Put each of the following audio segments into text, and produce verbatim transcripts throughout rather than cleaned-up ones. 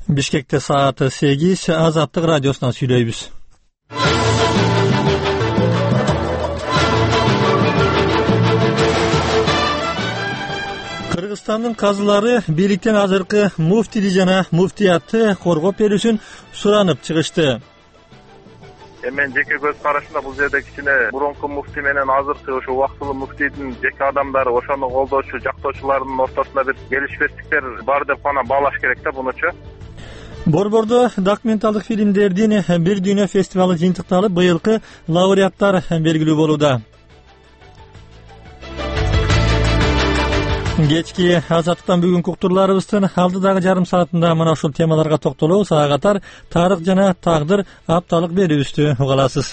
Бишкекте сааты сегиз, Азаттык радиосунан сүйлөйбүз. Кыргызстандын казылары бийликтен азыркы муфтиди жана муфтиятты коргоп берүүсүн суранып чыгышты. Мен жеке көз карашымда бул жерде кичине мурунку муфти менен азыркы ошо убактылуу муфтийдин жеке адамдары, ошону колдоочу, жактоочулардын ортосунда бир келишпестиктер бар деп гана баалаш керек да бунучу. Борбордо документалдык фильмдердин бир дүйнө фестивалы жыйынтыкталып, быйылкы лауреаттар белгилүү болууда. Кечки Азаттыктан бүгүнкү уктурларыбыздын алдыдагы жарым саатында мына ушул темаларга токтолобуз. Ага катар тарых жана тагдыр апталык берүүбүздү угаласыз.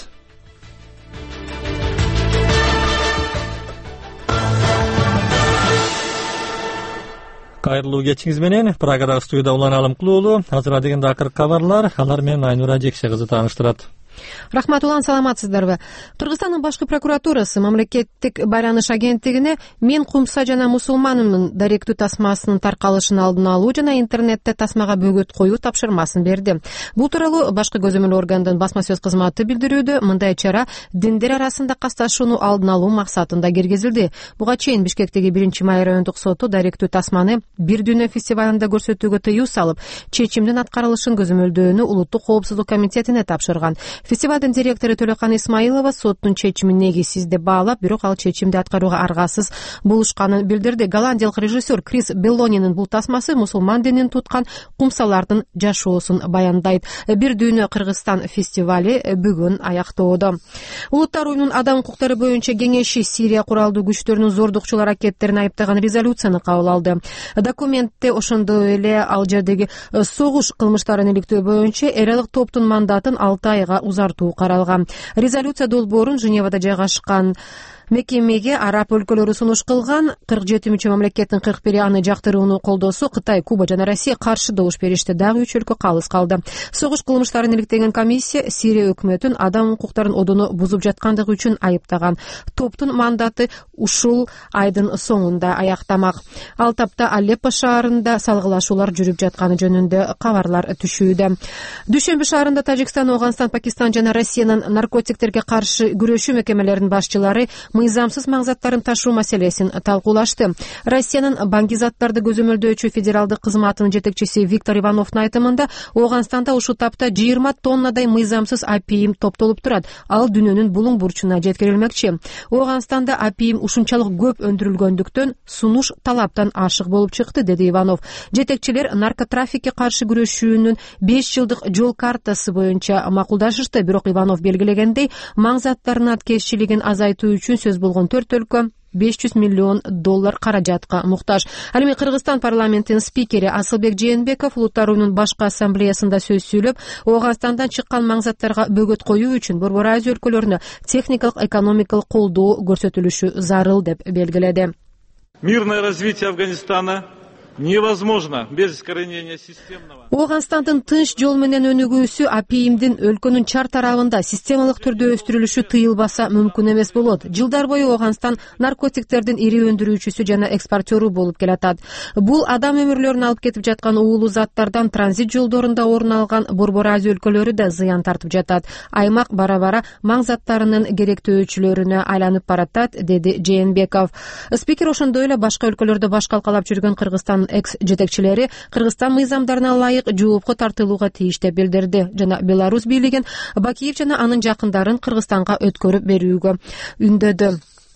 Кайрылуу кечиңиз менен Прагадагы студияда Улан Алымкулуу. Азыр дегенде акыркы кабарлар, алар менен Айнура Жекше кызы тааныштырат. Рахмат, Улан, саламатсыздарбы? Кыргызстандын башкы прокуратурасы мамлекеттик байланыш агенттигине мен кумса жана мусулманмын даректүү тасмасынын таркалышын алдын алуу жана интернетте тасмага бөгөт коюу тапшырмасын берди. Бул тууралуу башкы көзөмөл органдын басма сөз кызматы билдирүүдө, мындай чара диндер арасында касташууну алдын алуу максатында киргизилди. Буга чейин Бишкектеги биринчи май райондук соту даректүү тасманы бир дүйнө фестивалында көрсөтүүгө тыюу салып, чечимдин аткарылышын көзөмөлдөөнү Улуттук коопсуздук комитетине тапшырган. Фестивалдын директору Төлөкан Исмаилова соттун чечимин негизсиз деп баалап, бирок ал чечимди аткарууга аргасыз болушканын билдирди. Голландиялык режиссер Крис Беллонинин бул тасмасы мусулман динин туткан кумсалардын жашоосун баяндайт. Бир дүйнө Кыргызстан фестивали бүгүн аяктоодо. Улуттар уюмунун адам укуктары боюнча кеңеши Сирия куралдуу күчтөрүнүн зордукчулар аракеттерин айыптаган резолюцияны кабыл алды. Документте ошондой эле ал жердеги согуш кылмыштарын иликтөө боюнча эралык топтун мандатын алты айга узартуу каралган. Резолюция долбоорун Женевада жайгашкан мекемеге араб өлкөлөрү сунуш кылган. кырк жети мүчө мамлекеттин кырк бири аны жактырууну колдосо, Кытай, Куба жана Россия каршы добуш беришти. Дагы үч өлкө калыс калды. Согуш кылмыштарын иликтеген комиссия Сирия өкмөтүн адам укуктарын одону бузуп жаткандыгы үчүн айыптаган. Топтун мандаты ушул айдын соңунда аяктамак. Ал тапта Алеппо шаарында салгылашуулар жүрүп жатканы жөнүндө кабарлар түшүүдө. Дүйшөмбү шаарында Тажикстан, Ооганстан, Пакистан жана Россиянын наркотиктерге каршы күрөшүү мекемелеринин башчылары мыйзамсыз маңзаттарын ташуу маселесин талкуулашты. Россиянын баңгизаттарды көзөмөлдөөчү федералдык кызматынын жетекчиси Виктор Ивановдун айтымында, Ооганстанда ушул тапта жыйырма тоннадай мыйзамсыз апиим топтолуп турат. Ал дүйнөнүн булуң бурчуна жеткирилмекчи. Ооганстанда апиим ушунчалык көп өндүрүлгөндүктөн сунуш талаптан ашык болуп чыкты, деди Иванов. Жетекчилер наркотрафикке каршы күрөшүүнүн беш жылдык жол картасы боюнча макулдашышты. Бирок Иванов белгилегендей, маңзаттардын аткезчилигин азайтуу үчүн сөз болгон төрт өлкө беш жүз миллион доллар каражатка муктаж. Ал эми Кыргызстан парламентинин спикери Асылбек Жээнбеков Улуттар уюмунун башкы ассамблеясында сөз сүйлөп, Ооганстандан чыккан маңзаттарга бөгөт коюу үчүн Борбор Азия өлкөлөрүнө техникалык, экономикалык колдоо көрсөтүлүшү зарыл деп белгиледи. Мирное развитие Афганистана невозможно без искоренения системного. Ооганстандын тынч жол менен өнүгүүсү апиимдин өлкөнүн чар тарабында системалык түрдө өстүрүлүшү тыйылбаса мүмкүн эмес болот. Жылдар бою Ооганстан наркотиктердин ири өндүрүүчүсү жана экспортеру болуп келатат. Бул адам өмүрлөрүн алып кетип жаткан уулуу заттардан транзит жолдорунда орун алган Борбор Азия өлкөлөрү да зыян тартып жатат. Аймак бара-бара маңзаттарынын керектөөчүлөрүнө айланып баратат, деди Жээнбеков. Спикер ошондой эле башка өлкөлөрдө баш калкалап жүргөн Кыргызстан экс жетекчилери Кыргызстан мыйзамдарына ылайык жоопко тартылууга тийиш деп билдирди жана Беларусь бийлигин Бакиев жана анын жакындарын Кыргызстанга өткөрүп берүүгө үндөдү.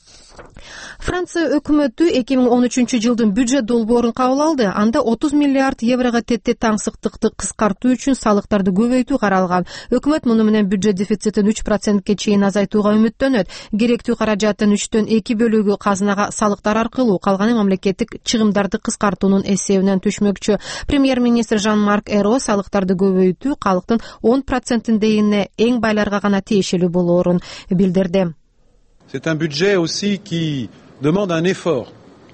Франция өкмөтү эки миң он үчүнчү жылдын бюджет долбоорун кабыл алды. Анда отуз миллиард еврого тетте таңсыктыкты кыскартуу үчүн салыктарды көбөйтүү каралган. Өкмөт муну менен бюджет дефицитин үч процентке чейин азайтууга үмүттөнөт. Керектүү каражаттын үчтөн эки бөлүгү казынага салыктар аркылуу, калганы мамлекеттик чыгымдарды кыскартуунун эсебинен түшмөкчү. Премьер-министр Жан-Марк Эро салыктарды көбөйтүү калктын он процентиндейине эң байларга гана тиешелүү болоорун билдирди. C'est un budget aussi qui demande un effort.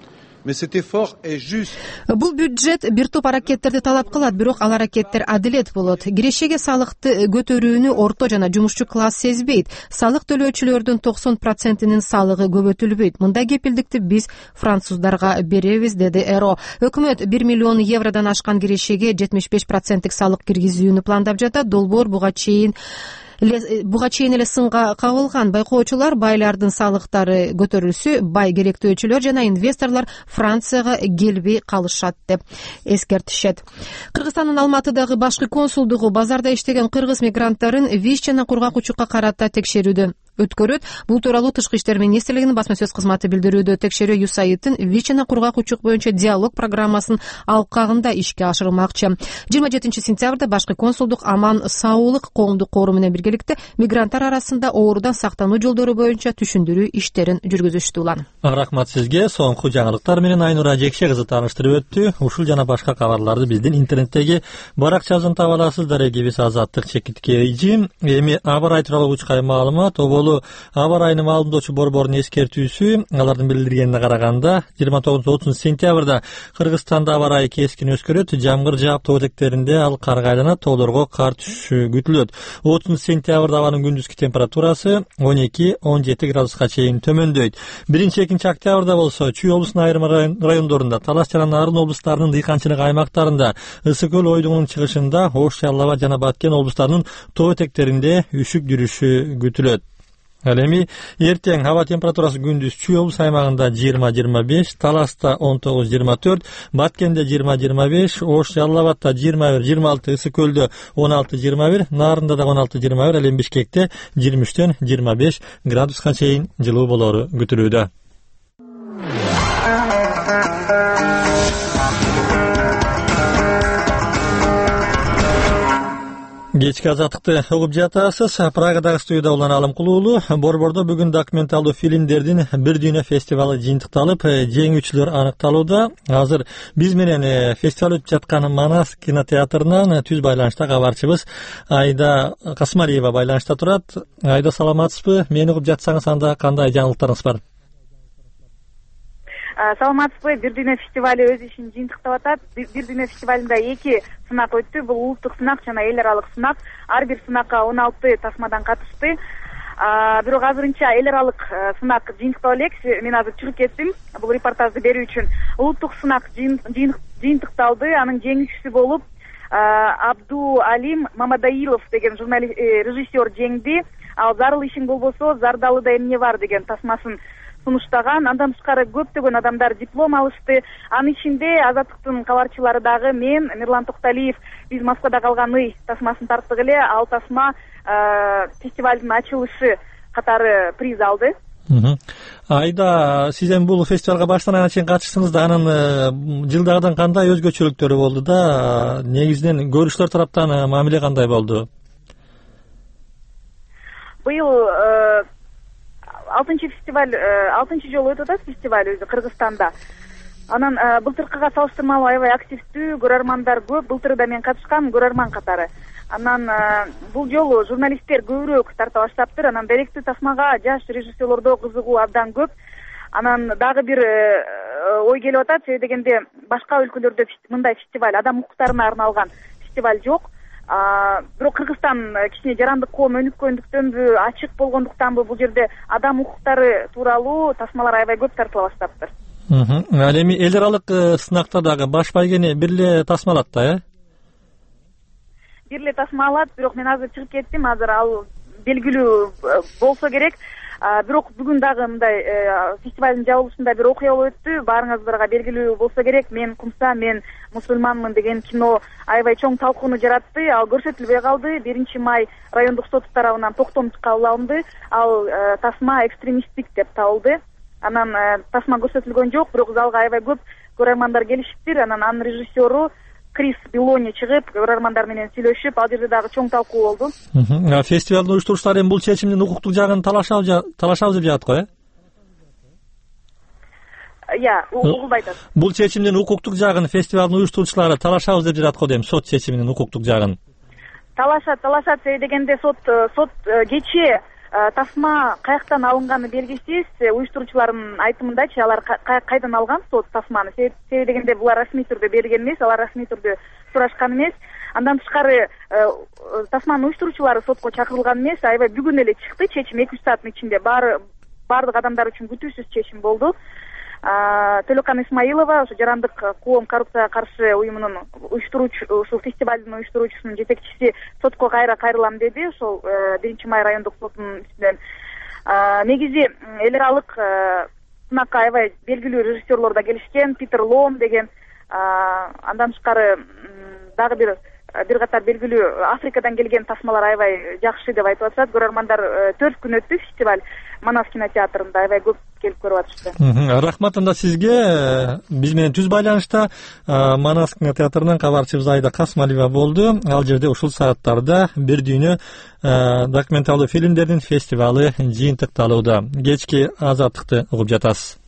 mais cet effort est juste. Бул бюджет бир топ аракеттерди талап кылат, бирок ал аракеттер адилет болот. Кирешеге салыкты көтөрүүнү орто жана жумушчу класс сезбейт. Салык төлөөчүлөрдүн токсон процентинин салыгы көбөйтүлбөйт. Мындай кепилдикти биз француздарга беребиз, деди Эро. Өкмөт бир миллион евродон ашкан кирешеге жетимиш беш проценттик салык киргизүүнү пландап жатат. Долбоор буга чейин буга чейин эле сынга кабылган. Байкоочулар байлардын салыктары көтөрүлсө, бай керектөөчүлөр жана инвесторлор Францияга келбей калышат деп эскертишет. Кыргызстандын Алматыдагы башкы консулдугу базарда иштеген кыргыз мигранттарын ВИЧ жана кургак учукка карата текшерүүдө өткөрөт. Бул тууралуу Тышкы иштер министрлигинин басма сөз кызматы билдирүүдө. Текшерүү ЮСАИДтын ВИЧ жана кургак учук боюнча диалог программасынын алкагында ишке ашырылмакчы. жыйырма жетинчи сентябрда башкы консулдук Аман Саулык коомдук кору менен биргеликте мигранттар арасында оорудан сактануу жолдору боюнча түшүндүрүү иштерин жүргүзүштү. Улан. Рахмат сизге. Соңку жаңылыктар менен Айнура Жекше кызы тааныштырып өттү. Ушул жана башка кабарларды биздин интернеттеги баракчабыздан таба аласыздар. Эгибиз Азаттык чекитке ижим. Эми аба ырайы тууралуу учкай маалымат. Оболу аба ырайынын маалымдоочу борборунун эскертүүсү, алардын билдиргенине караганда жыйырма тогузунчу отузунчу сентябрда Кыргызстанда аба ырайы кескин өзгөрөт. Жамгыр жаап тоо этектеринде ал карга айланат, тоолорго кар түшүшү күтүлөт. отузунчу сентябрда абанын күндүзкү температурасы он эки он жети градуска чейин төмөндөйт. биринчи экинчи октябрда болсо Чүй облусунун айрым райондорунда, Талас жана Нарын облустарынын дыйканчылык аймактарында, Ысык көл ойдугунун чыгышында, Ош, Жалал Абад жана Баткен облустарынын тоо этектеринде үшүк жүрүшү күтүлөт. Ал эми эртең аба температурасы күндүз Чүй облус аймагында жыйырма жыйырма беш, Таласта он тогуз жыйырма төрт, Баткенде жыйырма жыйырма беш, Ош, Жалал Абадта жыйырма бир жыйырма алты, Ысык көлдө он алты жыйырма бир, Нарында да он алты жыйырма бир, ал эми Бишкекте жыйырма үчтөн жыйырма беш градуска чейин жылуу болору күтүлүүдө. Кечки азаттыкты угуп жатасыз. Прагадагы студияда Улан Алымкулуулу. Борбордо бүгүн документалдуу фильмдердин бир дүйнө фестивалы жыйынтыкталып, жеңүүчүлөр аныкталууда. Азыр биз менен фестиваль өтүп жаткан Манас кинотеатрынан түз байланышта кабарчыбыз Айда Касмалиева байланышта турат. Айда, саламатсызбы? Мени угуп жатсаңыз, анда кандай жаңылыктарыңыз бар? Саламатсызбы? Бир дүйнө фестивали өз ишин жыйынтыктап атат. Бир дүйнө фестивалында эки сынак өттү. Бул улуттук сынак жана эл аралык сынак. Ар бир сынакка он алты тасмадан катышты. Бирок азырынча эл аралык сынак жыйынтыктап элек. Мен азыр чыгып кеттим бул репортажды берүү үчүн. Улуттук сынак жыйынтыкталды. Анын жеңүүчүсү болуп Абду Алим Мамадаилов деген журналист режиссер жеңди. Ал зарыл ишин болбосо зардалыда эмне бар деген тасмасын сунуштаган. Андан тышкары көптөгөн адамдар диплом алышты. Анын ичинде Азаттыктын кабарчылары дагы мен, Мирлан Токталиев, биз Москвада калган ый тасмасын тарттык эле. Ал тасма фестивалдын ачылышы катары приз алды. Айда, сиз эми бул фестивалга баштан аяга чейин катыштыңыз да, анын жылдагыдан кандай өзгөчөлүктөрү болду да, негизинен көрүүчүлөр тараптан мамиле кандай болду? Быйыл алтынчы фестиваль, алтынчы жолу өтүп атат фестиваль өзү Кыргызстанда. Анан былтыркыга салыштырмалуу аябай активдүү, көрөрмандар көп. Былтыр да мен катышкам көрөрман катары. Анан бул жолу журналисттер көбүрөөк тарта баштаптыр. Анан даректүү тасмага жаш режиссерлордо кызыгуу абдан көп. Анан дагы бир ой келип атат, себеби дегенде башка өлкөлөрдө мындай фестиваль, адам укуктарына арналган фестиваль жок. Бирок Кыргызстан кичине жарандык коом өнүккөндүктөнбү, ачык болгондуктанбы бул жерде адам укуктары тууралуу тасмалар аябай көп тартыла баштаптыр. Ал эми эл аралык сынакта дагы баш байгени бир эле тасма алат да, э? Бир эле тасма алат, бирок мен азыр чыгып кеттим, азыр ал белгилүү болсо керек. Бирок бүгүн дагы мындай фестивалдын жабылышында бир окуя болуп өттү. Баарыңыздарга белгилүү болсо керек. Мен Кумса, мен мусулманмын деген кино аябай чоң талкууну жаратты. Ал көрсөтүлбөй калды. биринчи май райондук сот тарабынан токтом кабыл алынды. Ал тасма экстремисттик деп табылды. Анан тасма көрсөтүлгөн жок, бирок залга аябай көп көрөрмандар келишиптир. Анан анын режиссеру Крис Билони чыгып, көрөрмандар менен сүйлөшүп, ал жерде дагы чоң талкуу болду. Фестивалдын уюштуруучулары эми бул чечимдин укуктук жагын талашабыз деп жатат го, э? Я, угулбай атат. Бул чечимдин укуктук жагын фестивалдын уюштуруучулары талашабыз деп жатат го дейм, сот чечиминин укуктук жагын. Талашат, талашат, себеби дегенде сот сот кечээ тасма каяктан алынганы белгисиз. Уюштуруучулардын айтымындачы алар кайдан алган сол тасманы, себеби дегенде булар расмий түрдө берген эмес, алар расмий түрдө сурашкан эмес. Андан тышкары тасманын уюштуруучулары сотко чакырылган эмес, аябай бүгүн эле чыкты чечим, эки үч сааттын ичинде баары баардык адамдар үчүн күтүүсүз чечим болду. Төлөкан Исмаилова, ошо жарандык коом коррупцияга каршы уюмунун уюштуруучу, ушул фестивалдын уюштуруучусунун жетекчиси сотко кайра кайрылам деди, ошол биринчи май райондук сотунун үстүнөн. Негизи эл аралык сынакка аябай белгилүү режиссерлор да келишкен, Питер Лом деген, андан тышкары дагы бир бир катар белгилүү Африкадан келген тасмалар аябай жакшы деп айтып атышат. Көрөрмандар төрт күн өттү фестиваль. Манас кинотеатрында аябай көп келип көрүп атышты. Рахмат анда сизге. Биз менен түз байланышта Манас кинотеатрынан кабарчыбыз Айда Касмалиева болду. Ал жерде ушул сааттарда бир дүйнө документалдуу фильмдердин фестивалы жыйынтыкталууда. Кечки Азаттыкты угуп жатасыз.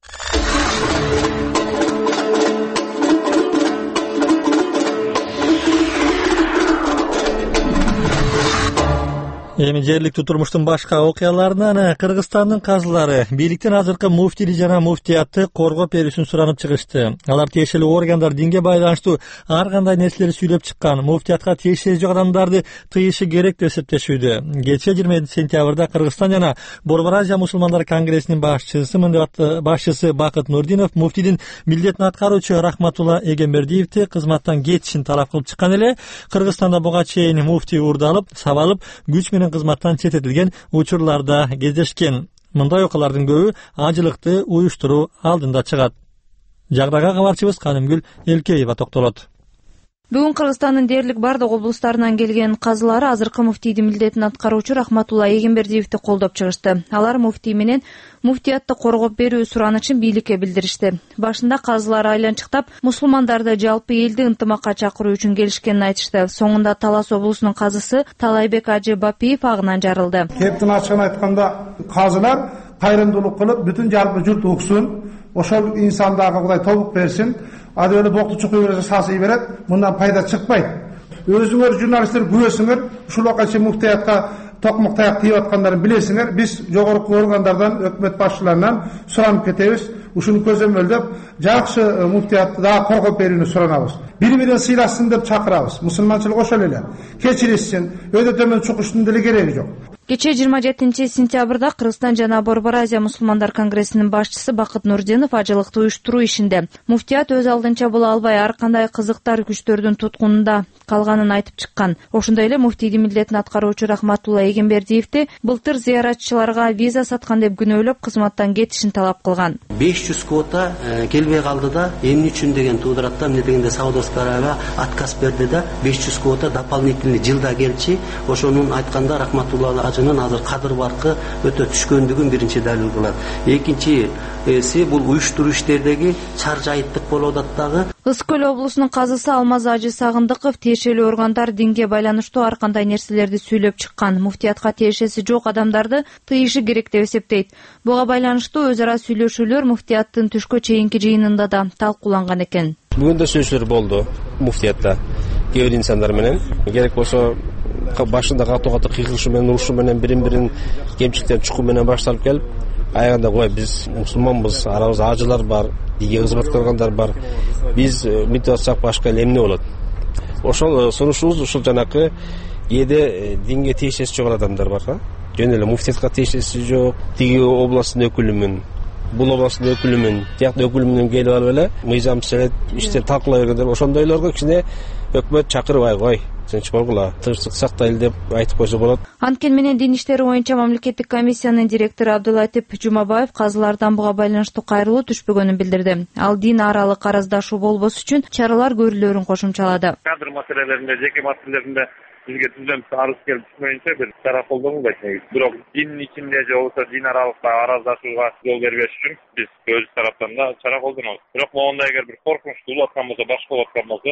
Эми жергиликтүү турмуштун башка окуяларынан Кыргызстандын казылары бийликтин азыркы муфтийлик жана муфтиятты коргоп берүүсүн суранып чыгышты. Алар тиешелүү органдар динге байланыштуу ар кандай нерселерди сүйлөп чыккан, муфтиятка тиешеси жок адамдарды тыйышы керек деп эсептешүүдө. Кечээ жыйырма эки сентябрда Кыргызстан жана Борбор Азия мусулмандар конгрессинин башчысы башчысы Бакыт Нурдинов муфтийдин милдетин аткаруучу Рахматулла Эгембердиевди кызматтан кетишин талап кылып чыккан эле. Кыргызстанда буга чейин муфтий уурдалып, сабалып, күч менен кызматтан чететилген учурларда кездешкен. Мындай окуялардын көбү ажылыкты уюштуруу алдында чыгат. Жагдайга кабарчыбыз Канымгүл Элкеева токтолот. Бүгүн Кыргызстандын дээрлик бардык облустарынан келген казылары азыркы муфтийдин милдетин аткаруучу Рахматулла Эгембердиевди колдоп чыгышты. Алар муфтий менен муфтиятты коргоп берүү суранычын бийликке билдиришти. Башында казылар айланчыктап, мусулмандарды жалпы элди ынтымакка чакыруу үчүн келишкенин айтышты. Соңунда Талас облусунун казысы Талайбек Ажы Бапиев агынан жарылды. Кептин ачыгын айтканда, казылар кайрымдуулук кылып, бүтүн жалпы журт уксун, ошол инсандагы Кудай тобук берсин. Ады эле бокту чукуй берсе сасый берет, мындан пайда чыкпайт. Өзүңөр журналисттер күбөсүңөр, ушул вакытчы муфтиятка токмок таяк тийип аткандарын билесиңер. Биз жогорку органдардан, өкмөт башчыларынан суранып кетебиз. Ушуну көзөмөлдөп, жакшы муфтиятты дагы коргоп берүүнү суранабыз. Бири-бирин сыйлашсын деп чакырабыз. Мусулманчылык ошол эле. Кечиришсин, өйдө төмөн чукуштун деле кереги жок. Кечээ жыйырма жетинчи сентябрда Кыргызстан жана Борбор Азия мусулмандар конгрессинин башчысы Бакыт Нурдинов ажылыкты уюштуруу ишинде муфтият өз алдынча боло албай ар кандай кызыктар күчтөрдүн туткунунда калганын айтып чыккан. Ошондой эле муфтийдин милдетин аткаруучу Рахматулла Эгембердиевди былтыр зыяратчыларга виза саткан деп күнөөлөп кызматтан кетишин талап кылган. беш жүз квота келбей калды да, эмне үчүн деген туудурат да, эмне дегенде Саудовская Аравия отказ берди да, беш жүз квота дополнительный жылда келчи. Ошонун айтканда Рахматулла ажынын азыр кадыр баркы өтө түшкөндүгүн биринчи далил кылат. Экинчиси бул уюштуруу иштердеги чаржайыттык болуп атат дагы. Ысык көл облусунун казысы Алмаз Ажы Сагындыков тиешелүү органдар динге байланыштуу ар кандай нерселерди сүйлөп чыккан, муфтиятка тиешеси жок адамдарды тыйышы керек деп эсептейт. Буга байланыштуу өз ара сүйлөшүүлөр муфтияттын түшкө чейинки жыйынында да талкууланган экен. Бүгүн да сүйлөшүүлөр болду муфтиятта кээ бир инсандар менен. Керек болсо башында катуу-катуу кыйкылышы менен, урушу менен, бирин-бирин кемчиликтерин чукуу менен башталып келип, аягында кой биз мусулманбыз, арабызда ажылар бар, динге кызмат кылгандар бар. Биз мынтип атсак башка эле эмне болот? Ошол сунушубуз ушул жанакы кээде динге тиешеси жок адамдар бар. Жөн эле муфтиятка тиешеси жок, тиги областтын өкүлүмүн, бул областтын өкүлүмүн, тияктын өкүлүмүн келип алып эле мыйзам силет иштер талкуулай бергендер. Ошондойлорго кичине өкмөт чакырбай кой, тынч болгула, тынчтык сактайлы деп айтып койсо болот. Анткени менен дин иштери боюнча мамлекеттик комиссиянын директору Абдулатип Жумабаев казылардан буга байланыштуу кайрылуу түшпөгөнүн билдирди. Ал дин аралык араздашуу болбош үчүн чаралар көрүлөрүн кошумчалады. Кадр маселелеринде, жеке маселелеринде бизге түзөм арыз келип түшмөйүнчө бир чара колдонулбайт. Бирок диндин ичинде же болбосо дин аралык араздашууга жол бербеш үчүн биз өз тараптан да чара колдонобуз. Бирок могунда эгер бир коркунуч болуп аткан болсо, башка болуп аткан болсо,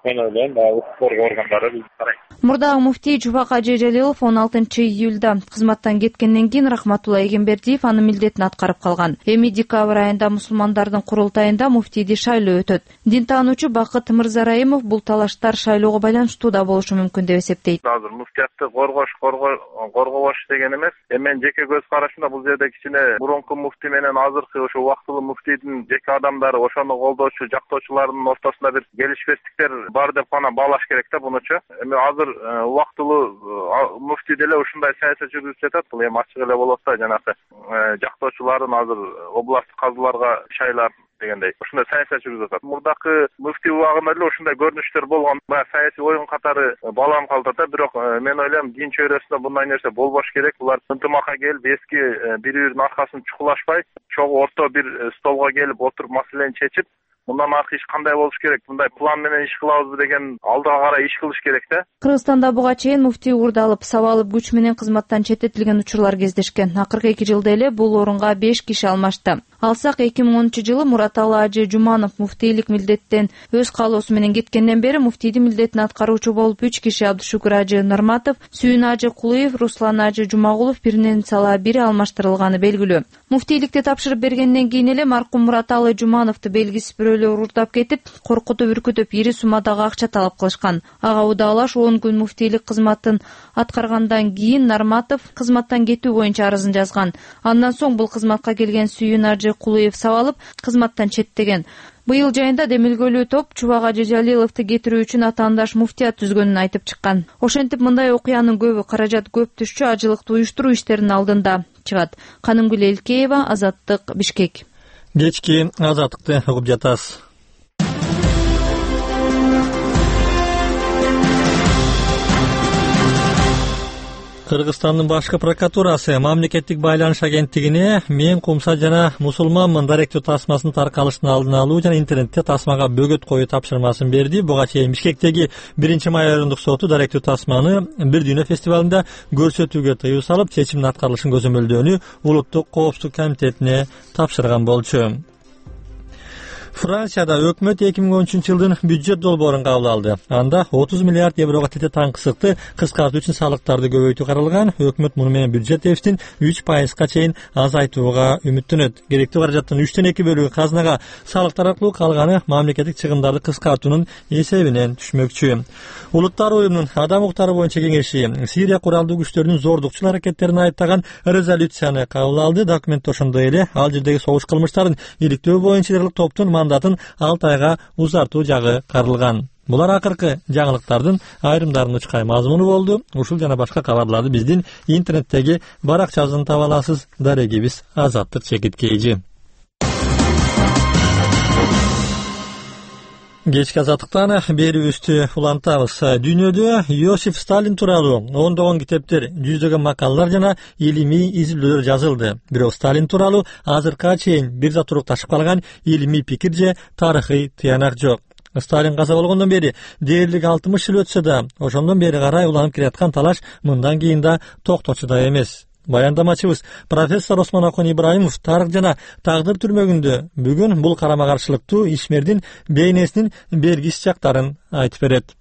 мен ойлойм баягы укук коргоо органдары бизди карайт. Мурдагы муфтий Жубак Ажи Жалилов он алтынчы июлда кызматтан кеткенден кийин Рахматулла Эгембердиев анын милдетин аткарып калган. Эми декабрь айында мусулмандардын курултайында муфтийди шайлоо өтөт. Дин таануучу Бакыт Мырзараимов бул талаштар шайлоого байланыштуу да болушу мүмкүн деп эсептейт. Азыр муфтиятты коргош, коргобош деген эмес. Мен жеке көз карашымда бул жерде кичине мурунку муфтий менен азыркы ошо убактылуу муфтийдин жеке адамдары, ошону колдоочу, жактоочулардын ортосунда бир келишпестиктер бар деп гана баалаш керек да бунучу. Эми азыр убактылуу муфтий деле ушундай саясат жүргүзүп жатат. Бул эми ачык эле болот да, жанагы жактоочуларын азыр областтык казыларга шайлар дегендей ушундай саясат жүргүзүп жатат. Мурдакы муфтий убагында эле ушундай көрүнүштөр болгон. Баягы саясий оюн катары балам калтат да, бирок мен ойлойм дин чөйрөсүндө мындай нерсе болбош керек. Булар ынтымакка келип, эски бири-биринин аркасын чукулашпай, чогуу орто бир столго келип отуруп маселени чечип, мындан аркы иш кандай болуш керек, мындай план менен иш кылабызбы деген алдыга карай иш кылыш керек да. Кыргызстанда буга чейин муфтий уурдалып, сабалып күч менен кызматтан четтетилген учурлар кездешкен. Акыркы эки жылда эле бул орунга беш киши алмашты. Алсак эки миң онунчу жылы Мураталы Ажы Жуманов муфтийлик милдеттен өз каалоосу менен кеткенден бери муфтийдин милдетин аткаруучу болуп үч киши Абдышүкүр Ажы Нырматов, Сүйүн Ажы Кулуев, Руслан Ажы Жумагулов биринен сала бири алмаштырылганы белгилүү. Муфтийликти тапшырып бергенден кийин эле маркум Мураталы Жумановду белгисиз бирөөлөр уурдап кетип, коркутуп үркүтүп ири суммадагы акча талап кылышкан. Ага удаалаш он күн муфтийлик кызматын аткаргандан кийин Нарматов кызматтан кетүү боюнча арызын жазган. Андан соң бул кызматка келген Сүйүн Ажы Кулуев сабалып, кызматтан четтеген. Быйыл жайында демилгөлүү топ Жубак Ажи Жалиловду кетирүү үчүн атаандаш муфтият түзгөнүн айтып чыккан. Ошентип мындай окуянын көбү каражат көп түшчү ажылыкты уюштуруу иштеринин алдында чыгат. Канымгүл Элкеева, Азаттык, Бишкек. Кечки Азаттыкты угуп жатасыз. Кыргызстандын башкы прокуратурасы мамлекеттик байланыш агенттигине мен кумса жана мусулманмын даректүү тасмасын таркалыштын алдын алуу жана интернетте тасмага бөгөт коюу тапшырмасын берди. Буга чейин Бишкектеги биринчи май райондук соту даректүү тасманы бир дүйнө фестивалында көрсөтүүгө тыюу салып, чечимдин аткарылышын көзөмөлдөөнү Улуттук коопсуздук комитетине тапшырган болчу. Францияда өкмөт эки миң он үчүнчү жылдын бюджет долбоорун кабыл алды. Анда отуз миллиард еврого тете таңкысыкты кыскартуу үчүн салыктарды көбөйтүү каралган. Өкмөт муну менен бюджет дефицитин үч пайызга чейин азайтууга үмүттөнөт. Керектүү каражаттын үчтөн эки бөлүгү казынага, салыктар аркылуу калганы мамлекеттик чыгымдарды кыскартуунун эсебинен түшмөкчү. Улуттар уюмунун адам укуктары боюнча кеңеши Сирия куралдуу күчтөрүнүн зордукчул аракеттерин айыптаган резолюцияны кабыл алды. Документ ошондой эле ал жердеги согуш кылмыштарын иликтөө боюнча дерлик топтун мандатын алты айга узартуу жагы каралган. Булар акыркы жаңылыктардын айрымдарынын учкай мазмуну болду. Ушул жана башка кабарларды биздин интернеттеги баракчабыздан таба аласыз. Дарегибиз Азаттык чекиткейжи. Кечки Азаттыктан берүүбүздү улантабыз. Дүйнөдө Иосиф Сталин тууралуу ондогон китептер, жүздөгөн макалалар жана илимий изилдөөлөр жазылды. Бирок Сталин тууралуу азыркыга чейин бир да турукташып калган илимий пикир же тарыхый тыянак жок. Сталин каза болгондон бери дээрлик алтымыш жыл өтсө да, ошондон бери карай уланып келаткан талаш мындан кийин да токточу да эмес. Баяндамачыбыз профессор Осмон Акон Ибраимов тарых жана тагдыр түрмөгүндө бүгүн бул карама каршылыктуу ишмердин бейнесинин бергис жактарын айтып берет.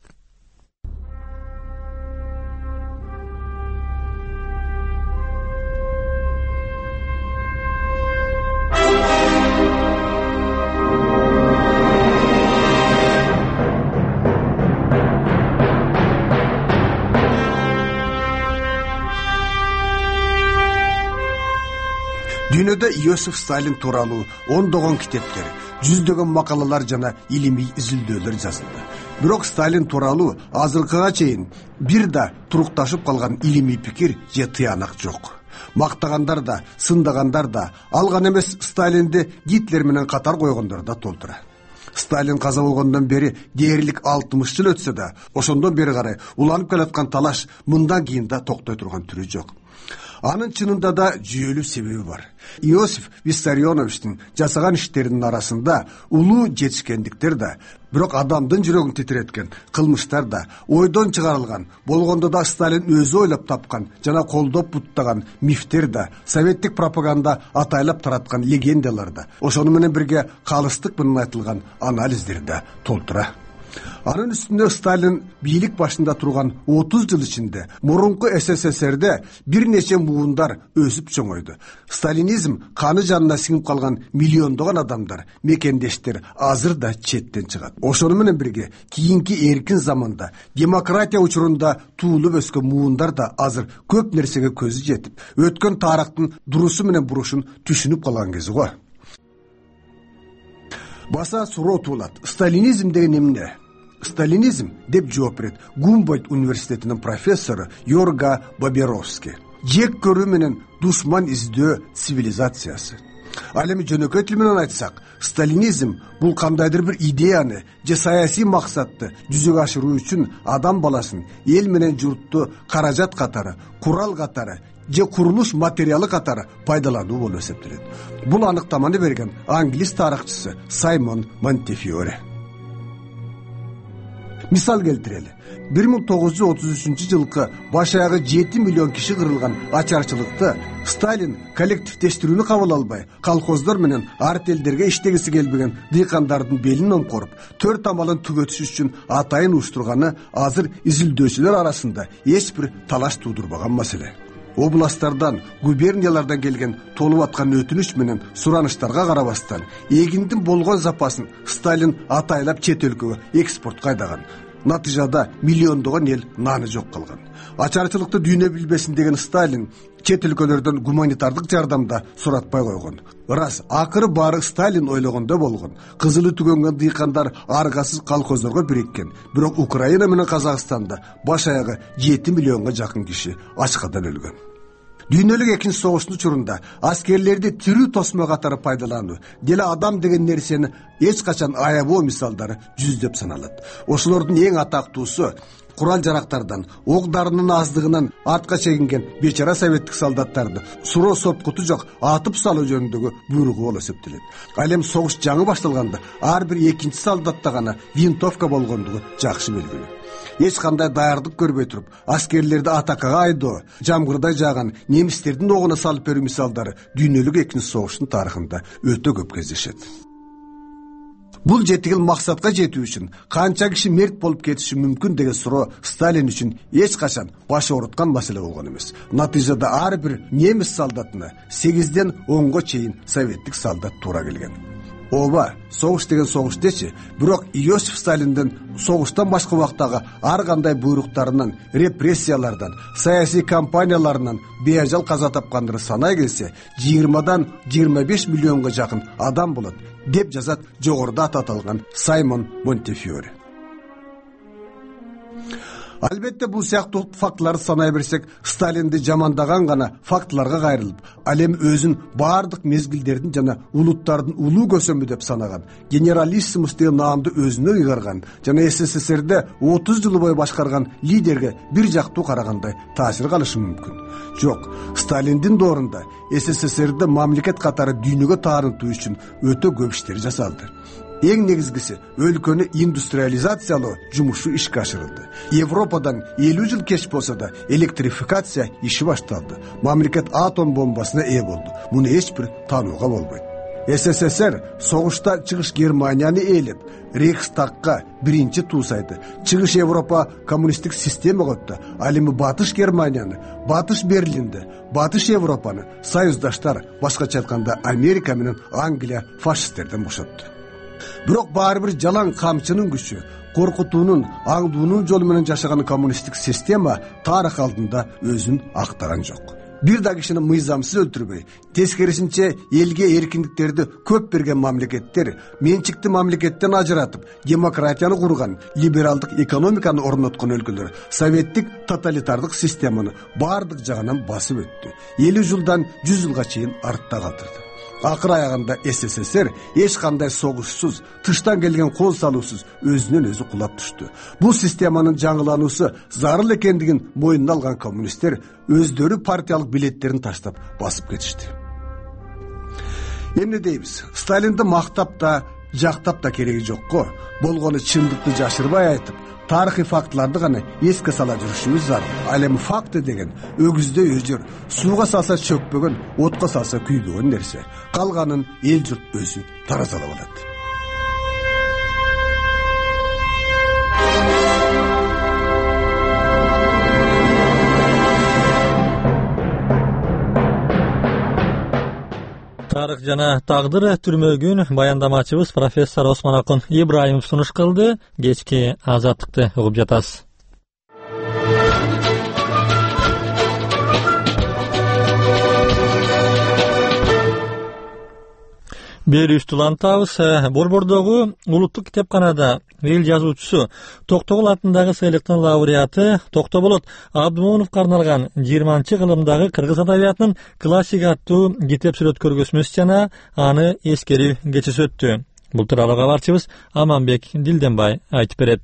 Дүйнөдө Иосиф Сталин тууралуу ондогон китептер, жүздөгөн макалалар жана илимий изилдөөлөр жазылды. Бирок Сталин тууралуу азыркыга чейин бир да турукташып калган илимий пикир же тыянак жок. Мактагандар да, сындагандар да, алган эмес Сталинди Гитлер менен катар койгондор да толтура. Сталин каза болгондон бери дээрлик алтымыш жыл өтсө да, ошондон бери карай уланып келаткан талаш мындан кийин да токтой турган түрү жок. Анын чынында да жүйөлүү себеби бар. Иосиф Виссарионовичтин жасаган иштеринин арасында улуу жетишкендиктер да, бирок адамдын жүрөгүн титиреткен кылмыштар да, ойдон чыгарылган, болгондо да Сталин өзү ойлоп тапкан жана колдоп буттаган мифтер да, советтик пропаганда атайлап тараткан легендалар да, ошону менен бирге калыстык менен айтылган анализдер да толтура. Анын үстүнө Сталин бийлик башында турган отуз жыл ичинде мурунку СССРде бир нече муундар өсүп чоңойду. Сталинизм каны жанына сиңип калган миллиондогон адамдар, мекендештер азыр да четтен чыгат. Ошону менен бирге кийинки эркин заманда демократия учурунда туулуп өскөн муундар да азыр көп нерсеге көзү жетип, өткөн тарыхтын дурусу менен бурушун түшүнүп калган кези го. Баса суроо туулат. Сталинизм деген эмне? Сталинизм деп жооп берет Гумбольдт университетинин профессору Йорга Боберовский. Жек көрүү менен душман издөө цивилизациясы. Ал эми жөнөкөй тил менен айтсак, сталинизм бул кандайдыр бир идеяны же саясий максатты жүзөгө ашыруу үчүн адам баласын эл менен журтту каражат катары, курал катары же курулуш материалы катары пайдалануу болуп эсептелет. Бул аныктаманы берген англис тарыхчысы Саймон Монтефиоре. Мисал келтирели. бир миң тогуз жүз отуз үчүнчү жылкы баш аягы жети миллион киши кырылган ачарчылыкты Сталин коллективдештирүүнү кабыл албай, колхоздор менен арт элдерге иштегиси келбеген дыйкандардын белин омкоруп, төрт амалын түгөтүш үчүн атайын уштурганы азыр изилдөөчүлөр арасында эч бир талаш туудурбаган маселе. Областтардан, губерниялардан келген толуп аткан өтүнүч менен сураныштарга карабастан, эгиндин болгон запасын Сталин атайлап чет өлкөгө экспортко айдаган. Натыйжада миллиондогон эл наны жок калган. Ачарчылыкты дүйнө билбесин деген Сталин чет өлкөлөрдөн гуманитардык жардамда суратпай койгон. Рас, акыры баары Сталин ойлогондой болгон. Кызылы түгөнгөн дыйкандар аргасыз колхоздорго бириккен. Бирок Украина менен Казакстанда баш аягы жети миллионго жакын киши ачкадан өлгөн. Дүйнөлүк экинчи согуштун учурунда аскерлерди тирүү тосмо катары пайдалануу, деле адам деген нерсени эч качан аябоо мисалдары жүздөп саналат. Ошолордун эң атактуусу курал жарактардан, ок дарынын аздыгынан артка чегинген бечара советтик солдаттарды суроо сопкуту жок атып салуу жөнүндөгү буйругу болуп эсептелет. Ал эми согуш жаңы башталганда ар бир экинчи солдатта гана винтовка болгондугу жакшы белгилүү. Эч кандай даярдык көрбөй туруп, аскерлерди атакага айдоо, жамгырдай жааган немистердин огуна салып берүү мисалдары дүйнөлүк экинчи согуштун тарыхында өтө көп кездешет. Бул жетигил максатка жетүү үчүн канча киши мерт болуп кетиши мүмкүн деген суроо Сталин үчүн эч качан баш ооруткан маселе болгон эмес. Натыйжада ар бир немис солдатына сегизден онго чейин советтик солдат туура келген. Ооба, согуш деген согуш дечи, бирок Иосиф Сталиндин согуштан башка убактагы ар кандай буйруктарынан, репрессиялардан, саясий кампанияларынан беажал каза тапкандары санай келсе, жыйырмадан жыйырма беш миллионго жакын адам болот, деп жазат жогоруда аталган Саймон Монтефиоре. Албетте бул сыяктуу фактыларды санай берсек, Сталинди жамандаган гана фактыларга кайрылып, ал эми өзүн баардык мезгилдердин жана улуттардын улуу көсөмү деп санаган, генералиссимус деген наамды өзүнө ыйгарган жана СССРде отуз жыл бою башкарган лидерге бир жактуу карагандай таасир кылышы мүмкүн. Жок, Сталиндин доорунда СССРде мамлекет катары дүйнөгө таанытуу үчүн өтө көп иштер жасалды. Эң негизгиси өлкөнү индустриализациялоо жумушу ишке ашырылды. Европадан элүү жыл кеч болсо да электрификация иши башталды. Мамлекет атом бомбасына ээ болду. Муну эч бир таанууга болбойт. СССР согушта чыгыш Германияны ээлеп, Рейхстагга биринчи туусайды. Чыгыш Европа коммунисттик системага өттү. Ал эми Батыш Германияны, Батыш Берлинди, Батыш Европаны союздаштар, башкача айтканда Америка менен Англия фашисттерден бошотту. Бирок баары бир жалаң камчынын күчү, коркутуунун, аңдуунун жолу менен жашаган коммунисттик система тарых алдында өзүн актаган жок. Бир да кишини мыйзамсыз өлтүрбөй, тескерисинче элге эркиндиктерди көп берген мамлекеттер менчикти мамлекеттен ажыратып, демократияны курган, либералдык экономиканы орноткон өлкөлөр советтик тоталитардык системаны баардык жагынан басып өттү. элүү жылдан жүз жылга чейин артта калтырды. Акыр аягында СССР эч кандай согушсуз, тыштан келген кол салуусуз өзүнөн өзү кулап түштү. Бул системанын жаңылануусу зарыл экендигин мойнуна алган коммунисттер өздөрү партиялык билеттерин таштап басып кетишти. Эмне дейбиз? Сталинди мактап да, жактап да кереги жокко. Болгону чындыкты жашырбай айтып, тарыхый фактыларды гана эске сала жүрүшүбүз зарыл. Ал эми факты деген өгүздөй өжөр, сууга салса чөкпөгөн, отко салса күйбөгөн нерсе. Калганын эл журт өзү таразалап алат. тарых жана тагдыр түрмөгүн баяндамачыбыз профессор Осмонакун Ибраимов сунуш кылды. Кечки Азаттыкты угуп жатасыз. Берүүстү улантабыз. Борбордогу улуттук китепканада эл жазуучусу Токтогул атындагы сыйлыктын лауреаты Токтоболот Абдымомуновго арналган жыйырманчы кылымдагы кыргыз адабиятынын классика аттуу китеп сүрөт көргөзмөсү жана аны эскерүү кечеси өттү. Бул тууралуу кабарчыбыз Аманбек Дилденбай айтып берет.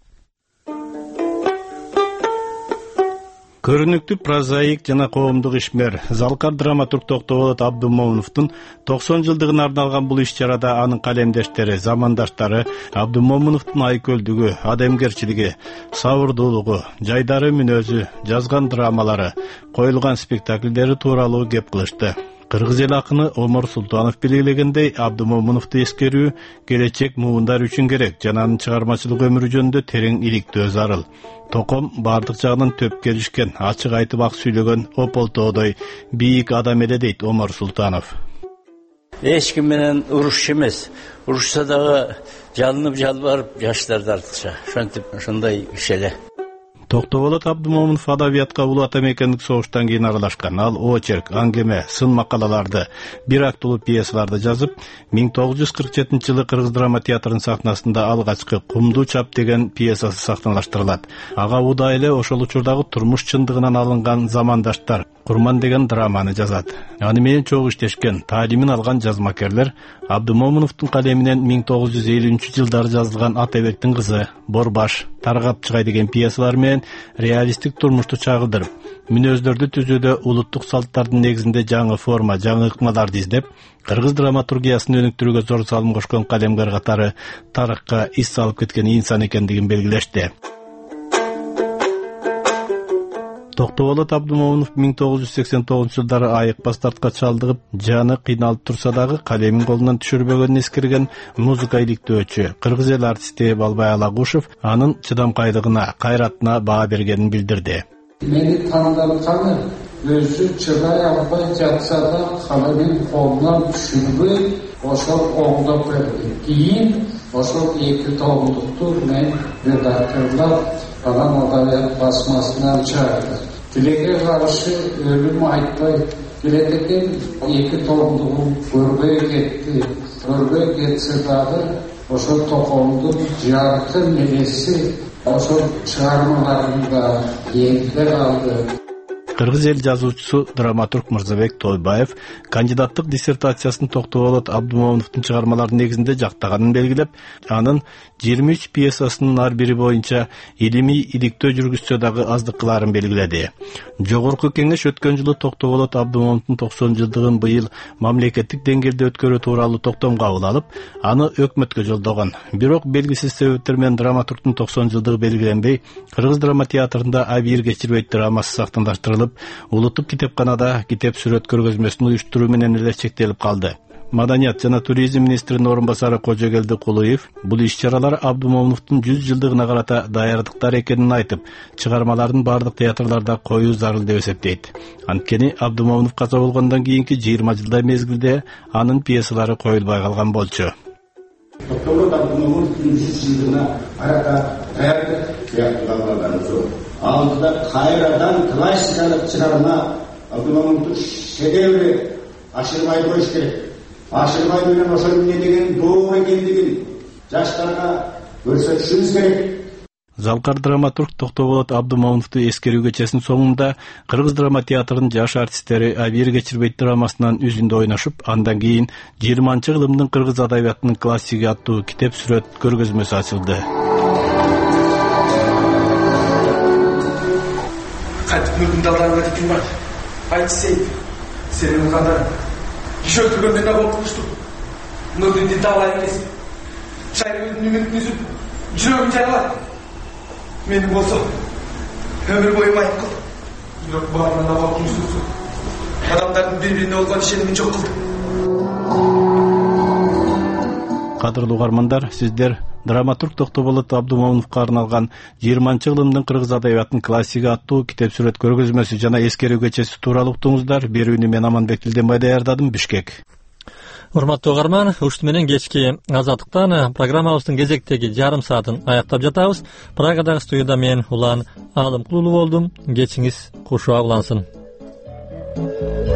Көрүнүктүү прозаик жана коомдук ишмер залкар драматург Токтоболот Абдымомуновдун токсон жылдыгына арналган бул иш-чарада анын калемдештери, замандаштары Абдымомуновдун айкөлдүгү, адамгерчилиги, сабырдуулугу, жайдары мүнөзү, жазган драмалары, коюлган спектакльдери тууралуу кеп кылышты. Кыргыз эл акыны Омар Султанов белгилегендей, Абдымомуновду эскерүү келечек муундар үчүн керек жана анын чыгармачылык өмүрү жөнүндө терең иликтөө зарыл. Током бардык жагынан төп келишкен, ачык айтып ак сүйлөгөн ополтоодой бийик адам эле дейт Омар Султанов. Эч ким менен урушчу эмес. Урушса дагы жалынып жалбарып жаштарды артыкча. Ошентип ошондой киши эле. Токтоболот Абдымомунов адабиятка улуу атамекендик согуштан кийин аралашкан. Ал очерк, аңгеме, сын макалаларды, бир актылуу пьесаларды жазып, миң тогуз жүз кырк жетинчи жылы Кыргыз драма театрынын сахнасында алгачкы Кумду чап деген пьесасы сахналаштырылат. Ага удай эле ошол учурдагы турмуш чындыгынан алынган замандаштар Курман деген драманы жазат. Аны менен чогуу иштешкен, таалимин алган жазмакерлер Абдымомуновдун калеминен миң тогуз жүз элүүнчү жылдары жазылган Атабектин кызы, Борбаш, Таргап чыгай деген пьесалар менен реалисттик турмушту чагылдырып, мүнөздөрдү түзүүдө улуттук салттардын негизинде жаңы форма, жаңы ыкмаларды издеп, кыргыз драматургиясын өнүктүрүүгө зор салым кошкон калемгер катары тарыхка из салып кеткен инсан экендигин белгилешти. Токтоболот Абдымомунов миң тогуз жүз сексен тогузунчу жылдары айыкпас дартка чалдыгып, жаны кыйналып турса дагы калемин колунан түшүрбөгөнүн эскерген музыка иликтөөчү кыргыз эл артисти Балбай Алагушев анын чыдамкайлыгына, кайратына баа бергенин билдирди. Мени тандалганы өзү чыдай албай жатса да калемин колунан түшүрбөй ошол оңдоп берди. Кийин ошол эки томдукту мен редакторлап анан адабият басмасынан чыгарды. Тилеге каршы өлүм айтпай келет экен, эки томдугун көрбөй кетти. Көрбөй кетсе дагы ошол токомдун жарты мелеси ошол чыгармаларында эңде калды. Кыргыз эл жазуучусу драматург Мырзабек Тойбаев кандидаттык диссертациясын Токтоболот Абдымомуновдун чыгармаларынын негизинде жактаганын белгилеп, анын жыйырма үч пьесасынын ар бири боюнча илимий иликтөө жүргүзсө дагы аздыккыларын белгиледи. Жогорку кеңеш өткөн жылы Токтоболот Абдымомуновдун токсон жылдыгын быйыл мамлекеттик деңгээлде өткөрүү тууралуу токтом кабыл алып, аны өкмөткө жолдогон. Бирок белгисиз себептер менен драматургдун токсон жылдыгы белгиленбей, Кыргыз драма театрында Абийир кечирбейт драмасы сахналаштырылып, улуттук китепканада китеп сүрөт көргөзмөсүн уюштуруу менен эле чектелип калды. Маданият жана туризм министринин орун басары Кожогелди Кулуев бул иш-чаралар Абдымомуновдун жүз жылдыгына карата даярдыктар экенин айтып, чыгармаларын бардык театрларда коюу зарыл деп эсептейт. Анткени Абдымомунов каза болгондон кийинки жыйырма жылдай мезгилде анын пьесалары коюлбай калган болчу. Токтоболот Абдымомуновдун жүз жылдыгына карата даярдык театралардан зор. Алдыда кайрадан классикалык чыгарма Абдымомуновдун шедеври ашырбай коюш керек. Ашырбай менен ошол эмне деген доо экендигин жаштарга көрсөтүшүбүз керек. Залкар драматург Токтоболот Абдымомуновду эскерүү кечесинин соңунда Кыргыз драма театрынын жаш артисттери Абийир кечирбейт драмасынан үзүндө ойношуп, андан кийин жыйырманчы кылымдын кыргыз адабиятынын классиги аттуу китеп сүрөт көргөзмөсү ачылды. Кайтып мүлкүн далдарына ким бар? Айт сен, сенин кадар. Киши өлтүргөндөн да коркунучтуу. Нурдун диталай эмес. Шайрыбыздын үмүтүн үзүп, жүрөгүм жаралат. Мени болсо өмүр бою майып кылды. Бирок баарынан да коркунучтуу. Адамдардын бири-бирине болгон ишенимин жок кылды. Кадырлуу угармандар, сиздер драматург Токтоболот Абдымомуновго арналган жыйырманчы кылымдын кыргыз адабиятынын классиги аттуу китеп сүрөт көргөзмөсү жана эскерүү кечеси тууралуу уктуңуздар. Берүүнү мен Аманбек Дилденбай даярдадым. Бишкек. Урматтуу угарман, ушул менен кечки Азаттыктан программабыздын кезектеги жарым саатын аяктап жатабыз. Прагадагы студияда мен Улан Алымкулуу болдум. Кечиңиз кушуа улансын.